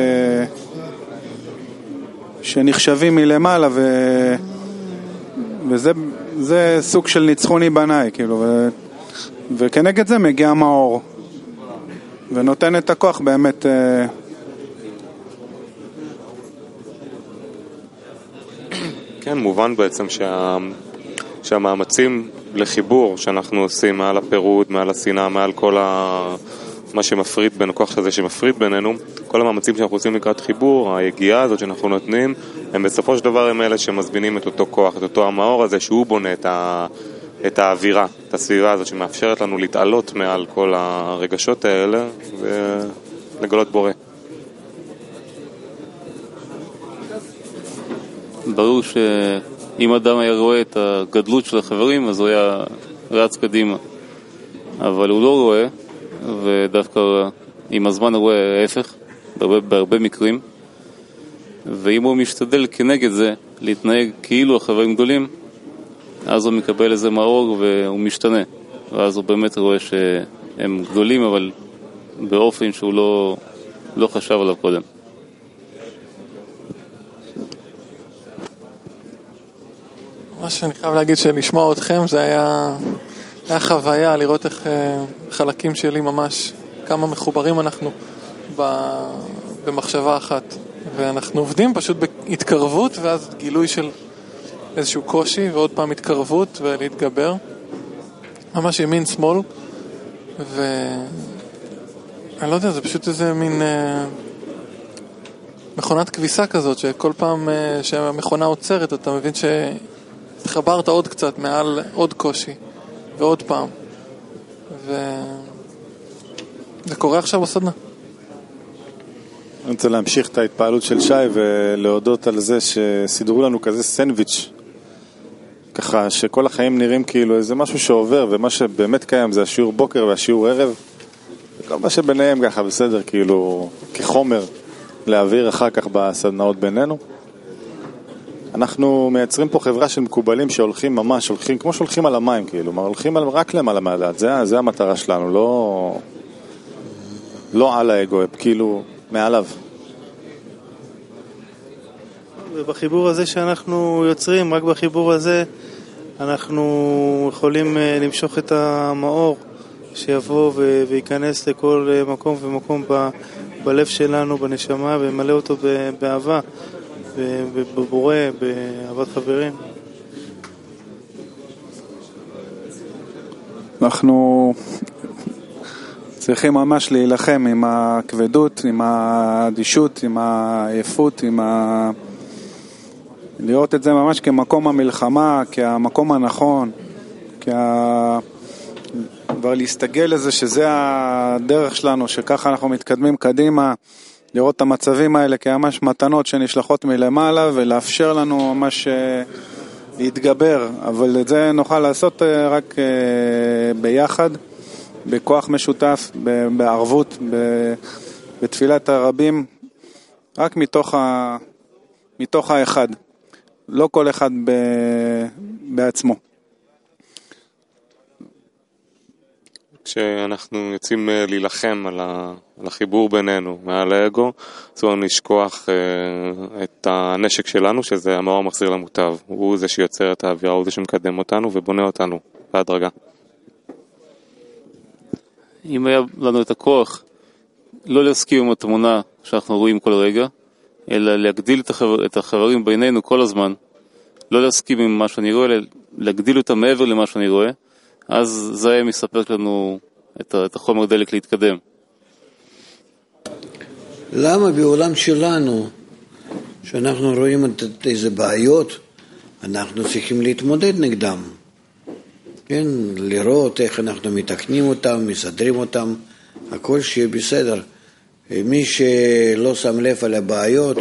שנחשבים מלמעלה, וזה סוג של ניצחוני בניי, כאילו, וכנגד זה מגיע מאור, ונותן את הכוח באמת. כן, מובן בעצם שהמאמצים לחיבור שאנחנו עושים מעל הפירוד, מעל השנאה, מעל כל מה שמפריד בין הכוח הזה שמפריד בינינו, כל המאמצים שאנחנו עושים לקראת חיבור, היגיעה הזאת שאנחנו נותנים, הם בסופו של דבר הם אלה שמזבינים את אותו כוח, את אותו המאור הזה שהוא בונה את האווירה, את הסביבה הזאת שמאפשרת לנו להתעלות מעל כל הרגשות האלה ולגלות בורא. ברור שאם אדם היה רואה את הגדלות של החברים, אז הוא היה רץ קדימה. אבל הוא לא רואה, ודווקא עם הזמן הוא רואה ההפך, בהרבה מקרים. ואם הוא משתדל כנגד זה, להתנהג כאילו החברים גדולים, אז הוא מקבל איזה מאור והוא משתנה. ואז הוא באמת רואה שהם גדולים, אבל באופן שהוא לא חשב עליו קודם. מה שאני חייב להגיד שלשמוע אתכם זה היה חוויה לראות איך חלקים שלי ממש, כמה מחוברים אנחנו במחשבה אחת. ואנחנו עובדים פשוט בהתקרבות ואז גילוי של איזשהו קושי ועוד פעם התקרבות ולהתגבר. ממש ימין שמאל. ואני לא יודע, זה פשוט איזה מין מכונת כביסה כזאת שכל פעם שהמכונה עוצרת אתה מבין התחברת עוד קצת מעל עוד קושי ועוד פעם זה קורה עכשיו בסדנה. אני רוצה להמשיך את ההתפעלות של שי ולהודות על זה שסידרו לנו כזה סנדוויץ' ככה שכל החיים נראים כאילו איזה משהו שעובר ומה שבאמת קיים זה השיעור בוקר והשיעור ערב וכל מה שביניהם ככה בסדר כאילו כחומר להעביר אחר כך בסדנאות בינינו. אנחנו מייצרים פה חברה של מקובלים שהולכים ממש, הולכים כמו שהולכים על המים כאילו, הולכים רק למעלה מהדעת, זה המטרה שלנו, לא על האגו, כאילו מעליו. ובחיבור הזה שאנחנו יוצרים, רק בחיבור הזה אנחנו יכולים למשוך את המאור שיבוא וייכנס לכל מקום ומקום בלב שלנו, בנשמה, ומלא אותו באהבה. בבורא, באהבת חברים. אנחנו צריכים ממש להילחם עם הכבדות, עם האדישות, עם העייפות, לראות את זה ממש כמקום המלחמה, כמקום הנכון, כבר להסתגל לזה שזה הדרך שלנו, שככה אנחנו מתקדמים קדימה, לראות את המצבים האלה כממש מתנות שנשלחות מלמעלה ולאפשר לנו ממש להתגבר, אבל את זה נוכל לעשות רק ביחד, בכוח משותף, בערבות, בתפילת הרבים, רק מתוך האחד, לא כל אחד בעצמו. כשאנחנו יוצאים להילחם על החיבור בינינו, מעל האגו, צריך לשכוח את הנשק שלנו, שזה המאור המחזיר למוטב. הוא זה שיוצר את האווירה, הוא זה שמקדם אותנו ובונה אותנו בהדרגה. אם היה לנו את הכוח, לא להסכים עם התמונה שאנחנו רואים כל רגע, אלא להגדיל את החברים בינינו כל הזמן, לא להסכים עם מה שאני רואה, אלא להגדיל אותה מעבר למה שאני רואה, אז זה היה מספק לנו את החומר דלק להתקדם. למה בעולם שלנו, שאנחנו רואים את איזה בעיות, אנחנו צריכים להתמודד נגדם? כן, לראות איך אנחנו מתקנים אותם, מסדרים אותם, הכל שיהיה בסדר. מי שלא שם לב על הבעיות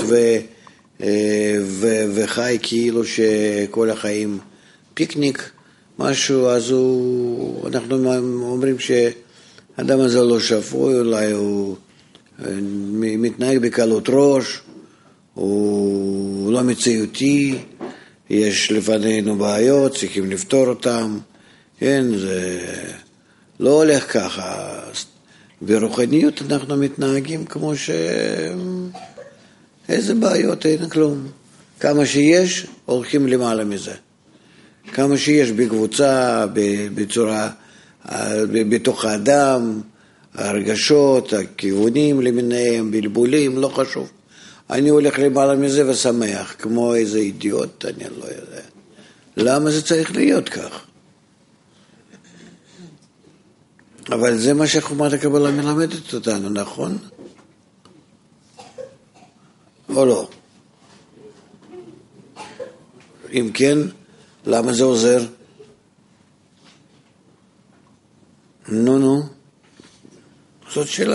וחי כאילו שכל החיים פיקניק, משהו, אז אנחנו אומרים שהאדם הזה לא שפוי, אולי הוא מתנהג בקלות ראש, הוא לא מציאותי, יש לפנינו בעיות, צריכים לפתור אותם, כן, זה לא הולך ככה. ברוחניות אנחנו מתנהגים כמו איזה בעיות, אין כלום. כמה שיש, הולכים למעלה מזה. כמה שיש בקבוצה, בצורה, בתוך האדם, הרגשות, הכיוונים למיניהם, בלבולים, לא חשוב. אני הולך למעלה מזה ושמח, כמו איזה אידיוט, אני לא יודע. למה זה צריך להיות כך? אבל זה מה שחומת הקבלה מלמדת אותנו, נכון? או לא? אם כן, למה זה עוזר? נו, זאת שאלה.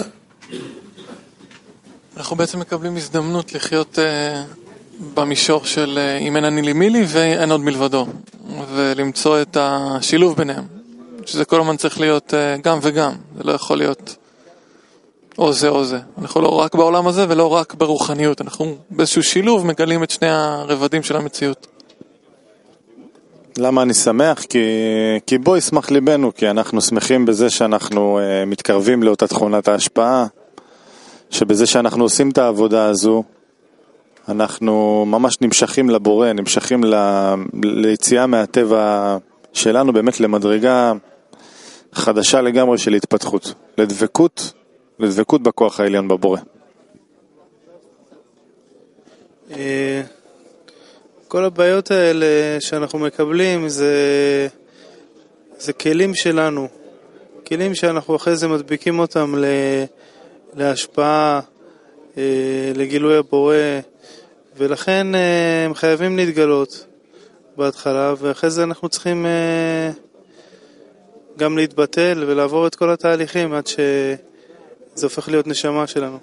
אנחנו בעצם מקבלים הזדמנות לחיות במישור של אם אין אני לי מי לי ואין עוד מלבדו, ולמצוא את השילוב ביניהם, שזה כל הזמן צריך להיות גם וגם, זה לא יכול להיות או זה או זה. אנחנו לא רק בעולם הזה ולא רק ברוחניות, אנחנו באיזשהו שילוב מגלים את שני הרבדים של המציאות. למה אני שמח? כי בו ישמח ליבנו, כי אנחנו שמחים בזה שאנחנו מתקרבים לאותה תכונת ההשפעה, שבזה שאנחנו עושים את העבודה הזו, אנחנו ממש נמשכים לבורא, נמשכים ליציאה מהטבע שלנו, באמת למדרגה חדשה לגמרי של התפתחות, לדבקות בכוח העליון בבורא. כל הבעיות האלה שאנחנו מקבלים זה כלים שלנו, כלים שאנחנו אחרי זה מדביקים אותם להשפעה, לגילוי הבורא, ולכן הם חייבים להתגלות בהתחלה, ואחרי זה אנחנו צריכים גם להתבטל ולעבור את כל התהליכים עד שזה הופך להיות נשמה שלנו.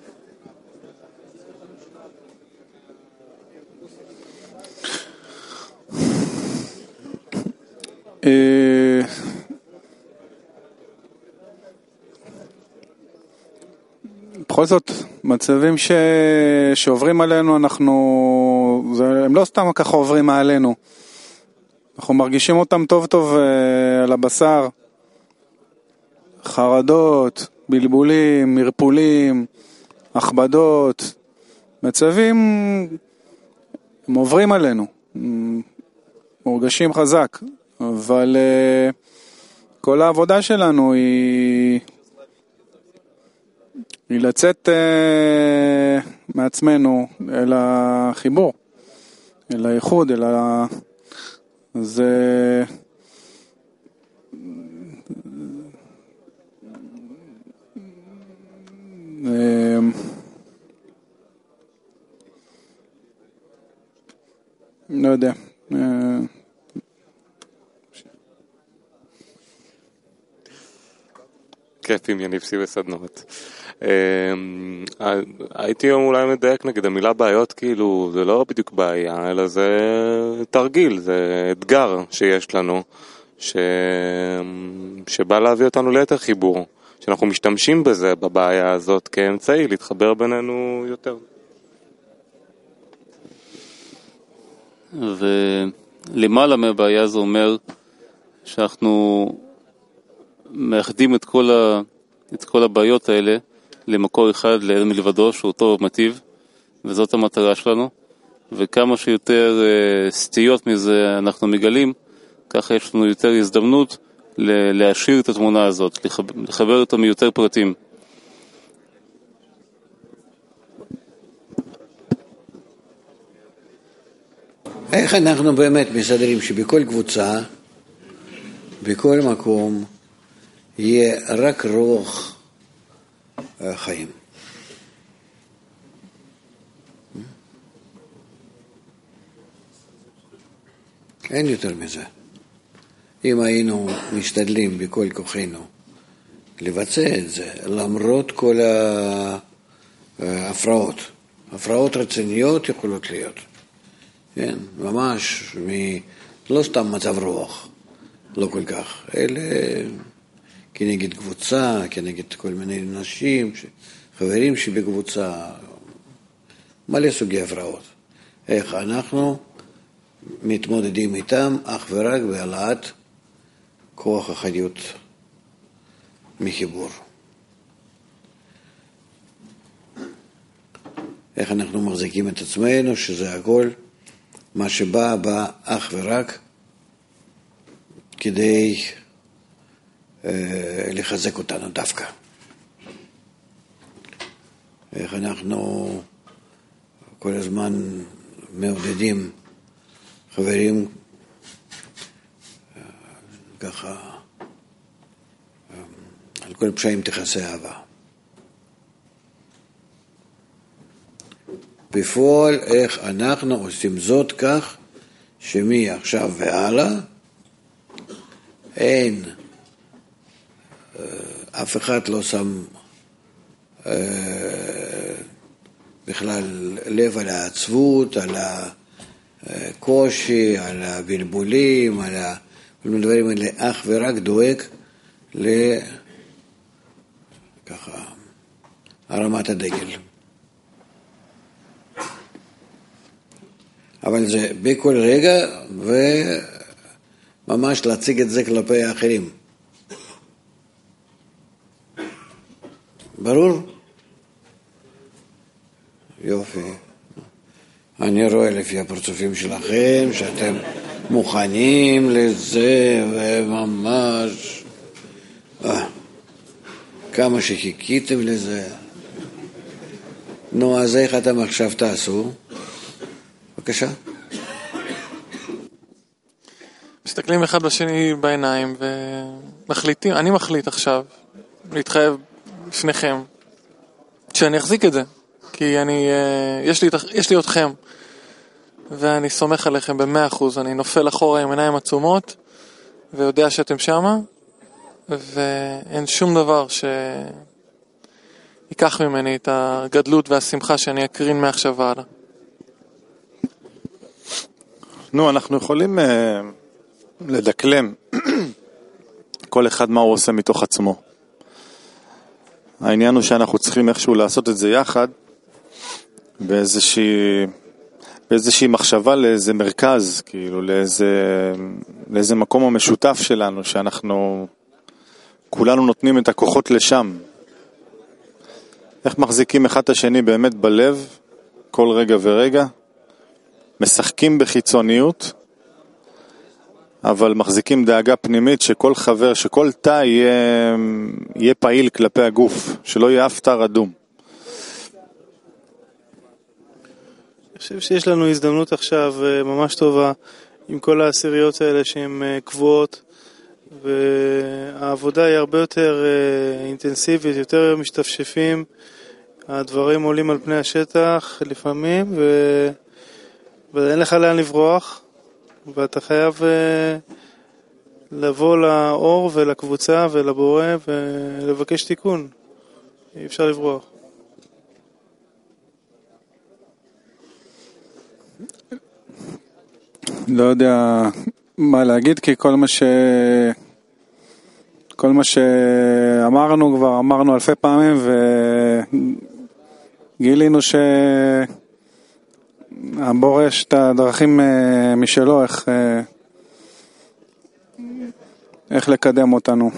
בכל זאת, מצבים שעוברים עלינו, הם לא סתם ככה עוברים עלינו. אנחנו מרגישים אותם טוב טוב על הבשר. חרדות, בלבולים, מרפולים, הכבדות. מצבים, הם עוברים עלינו. מורגשים חזק. אבל כל העבודה שלנו היא לצאת מעצמנו אל החיבור, אל הייחוד, זה לא יודע. כיף עם יניב סי בסדנאות. הייתי אולי מדייק נגד המילה בעיות, כאילו זה לא בדיוק בעיה, אלא זה תרגיל, זה אתגר שיש לנו, שבא להביא אותנו ליתר חיבור, שאנחנו משתמשים בזה, בבעיה הזאת, כאמצעי להתחבר בינינו יותר. ולמעלה מהבעיה זה אומר שאנחנו מאחדים את כל הבעיות האלה למקור אחד, לאל מלבדו, שהוא טוב ומטיב, וזאת המטרה שלנו. וכמה שיותר סטיות מזה אנחנו מגלים, ככה יש לנו יותר הזדמנות להשאיר את התמונה הזאת, לחבר אותה מיותר פרטים. איך אנחנו באמת מסדרים שבכל קבוצה, בכל מקום, יהיה רק רוח חיים? אין יותר מזה. אם היינו משתדלים בכל כוחנו לבצע את זה, למרות כל ההפרעות רציניות יכולות להיות. כן, ממש, לא סתם מצב רוח, לא כל כך, אלא כנגד קבוצה, כנגד כל מיני אנשים, חברים שבקבוצה, מלא סוגי הפרעות. איך אנחנו מתמודדים איתם אך ורק בהעלאת כוח החיות מחיבור. איך אנחנו מחזיקים את עצמנו, שזה הכל, מה שבא אך ורק כדי לחזק אותנו דווקא. איך אנחנו כל הזמן מעודדים חברים ככה על כל פשעים תכסה אהבה. בפועל איך אנחנו עושים זאת כך שמעכשיו והלאה אין, אף אחד לא שם בכלל לב על העצבות, על הקושי, על הבלבולים, על כל מיני דברים האלה, אך ורק דואג ככה הרמת הדגל. אבל זה בכל רגע וממש להציג את זה כלפי האחרים. ברור? יופי. אני רואה לפי הפרצופים שלכם שאתם מוכנים לזה וממש כמה שחיכיתם לזה. נו, אז איך אתם עכשיו תעשו? בבקשה. מסתכלים אחד בשני בעיניים ומחליטים, אני מחליט עכשיו להתחייב לפניכם שאני אחזיק את זה, כי יש לי אתכם ואני סומך עליכם ב100%, אני נופל אחורה עם עיניים עצומות ויודע שאתם שמה, ואין שום דבר ייקח ממני את הגדלות והשמחה שאני אקרין מעכשיו והלאה. נו, אנחנו יכולים לדקלם כל אחד מה הוא עושה מתוך עצמו. העניין הוא שאנחנו צריכים איכשהו לעשות את זה יחד באיזושהי מחשבה לאיזה מרכז, כאילו לאיזה מקום המשותף שלנו, שאנחנו כולנו נותנים את הכוחות לשם. איך מחזיקים אחד את השני באמת בלב כל רגע ורגע, משחקים בחיצוניות, אבל מחזיקים דאגה פנימית שכל חבר, שכל תא יהיה פעיל כלפי הגוף, שלא יהיה אף תא רדום. אני חושב שיש לנו הזדמנות עכשיו ממש טובה עם כל העשיריות האלה שהן קבועות, והעבודה היא הרבה יותר אינטנסיבית, יותר משתפשפים, הדברים עולים על פני השטח לפעמים, ואין לך לאן לברוח, ואתה חייב לבוא לאור ולקבוצה ולבורא ולבקש תיקון. אי אפשר לברוח. לא יודע מה להגיד, כי כל מה שאמרנו כבר אמרנו אלפי פעמים, וגילינו שהבורא יש את הדרכים משלו איך לקדם אותנו.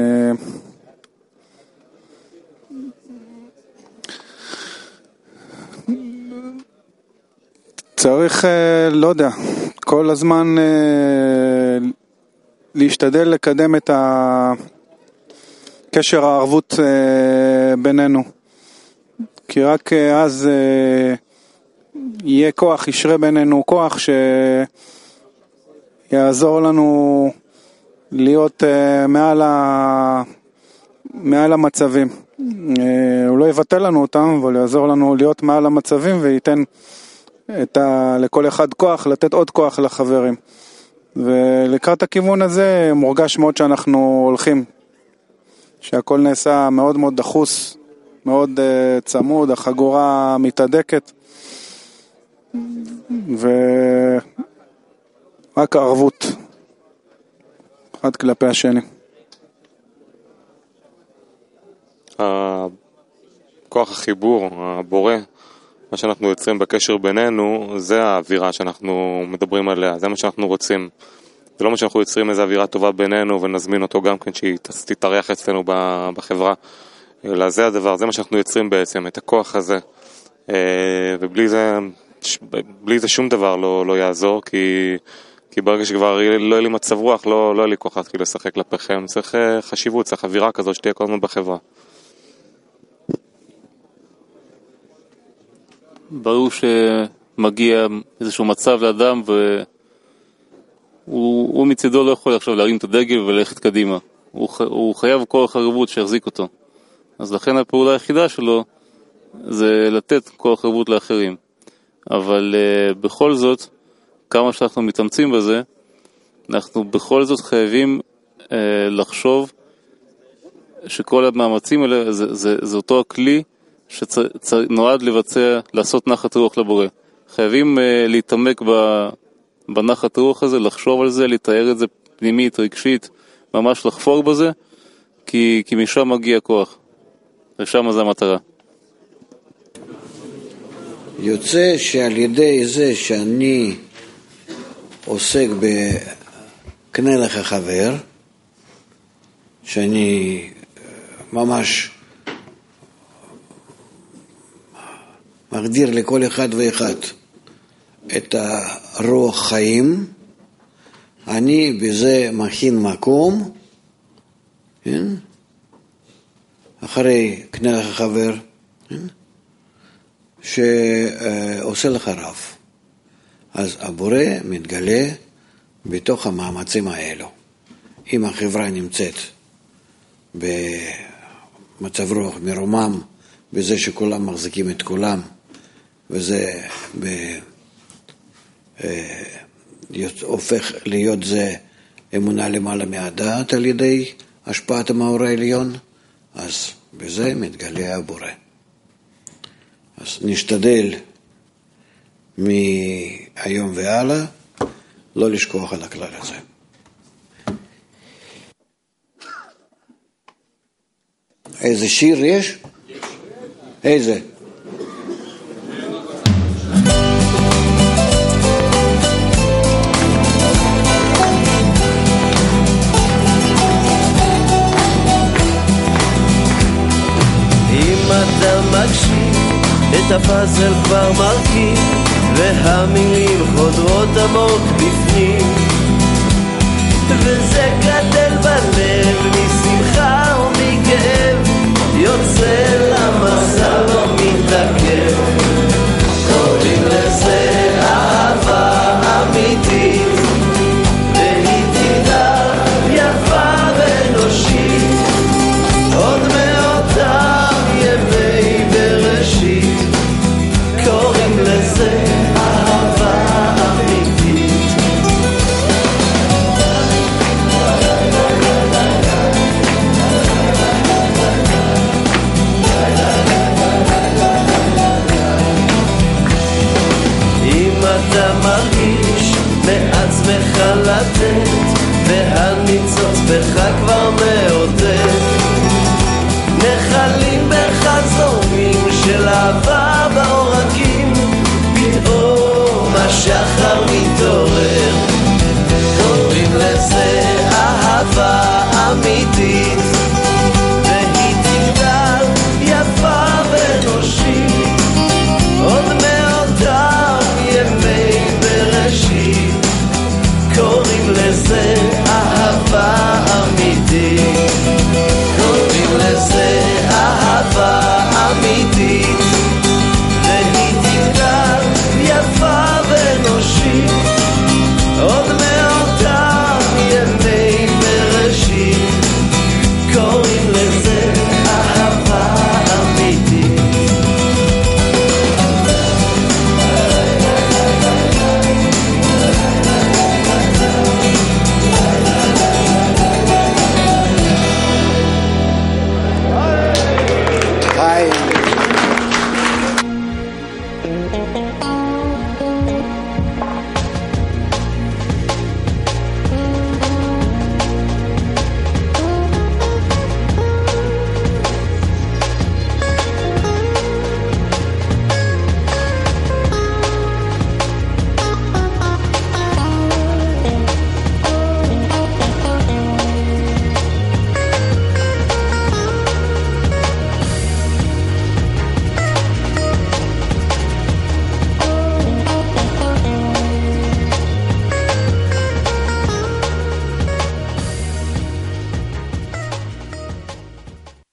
צריך, לא יודע, כל הזמן להשתדל לקדם את הקשר הערבות בינינו, כי רק אז יהיה כוח, ישרה בינינו כוח שיעזור לנו להיות מעל המצבים. הוא לא יבטל לנו אותם, אבל יעזור לנו להיות מעל המצבים וייתן לכל אחד כוח, לתת עוד כוח לחברים. ולקראת הכיוון הזה מורגש מאוד שאנחנו הולכים, שהכל נעשה מאוד מאוד דחוס, מאוד צמוד, החגורה מתהדקת, ורק הערבות אחד כלפי השני. כוח החיבור, הבורא, מה שאנחנו יוצרים בקשר בינינו, זה האווירה שאנחנו מדברים עליה, זה מה שאנחנו רוצים. זה לא מה שאנחנו יוצרים איזו אווירה טובה בינינו ונזמין אותו גם כן שהיא תתארח אצלנו בחברה, אלא זה הדבר, זה מה שאנחנו יוצרים בעצם, את הכוח הזה. ובלי זה שום דבר לא יעזור, כי ברגע שכבר לא יהיה לי מצב רוח, לא יהיה לי כוח להתחיל לשחק כלפיכם. צריך חשיבות, צריך אווירה כזאת שתהיה כל הזמן בחברה. ברור שמגיע איזשהו מצב לאדם והוא מצידו לא יכול עכשיו להרים את הדגל וללכת קדימה. הוא חייב כוח ערבות שיחזיק אותו. אז לכן הפעולה היחידה שלו זה לתת כוח ערבות לאחרים. אבל בכל זאת, כמה שאנחנו מתאמצים בזה, אנחנו בכל זאת חייבים לחשוב שכל המאמצים האלה זה אותו הכלי שנועד לעשות נחת רוח לבורא. חייבים להתעמק בנחת רוח הזה, לחשוב על זה, לתאר את זה פנימית, רגשית, ממש לחפור בזה, כי משם מגיע כוח. ושם זה המטרה. יוצא שעל ידי זה שאני עוסק בקנה לך חבר, שאני ממש מגדיר לכל אחד ואחד את הרוח חיים, אני בזה מכין מקום, כן? אחרי קנה לך חבר, כן? שעושה לך רב. אז הבורא מתגלה בתוך המאמצים האלו. אם החברה נמצאת במצב רוח מרומם, בזה שכולם מחזיקים את כולם, וזה הופך להיות זה אמונה למעלה מהדעת על ידי השפעת המאור העליון, אז בזה מתגלה הבורא. אז נשתדל מהיום והלאה לא לשכוח על הכלל הזה. איזה שיר יש? איזה? אם אתה מקשיב את הפאזל כבר מרכיב והמילים חודרות עמוק בפנים וזה גדל בלב משמחה ומכאב יוצא למסע לא מתעכב קוראים לזה אהבה אמיתית והיא תדע יפה ואנושית עוד מאותם ימי בראשית קוראים לזה אהבה אמיתית אם אתה מרגיש מעצמך לתת והניצוץ בך כבר מעודד נחלים בחזורים של אהבה בעורקים פתאום השחר מתעורר קוראים לזה אהבה אמיתית והיא תגדל יפה ואנושית עוד מאותם ימי בראשית קוראים לזה אהבה אמיתית קוראים לזה אהבה אמיתית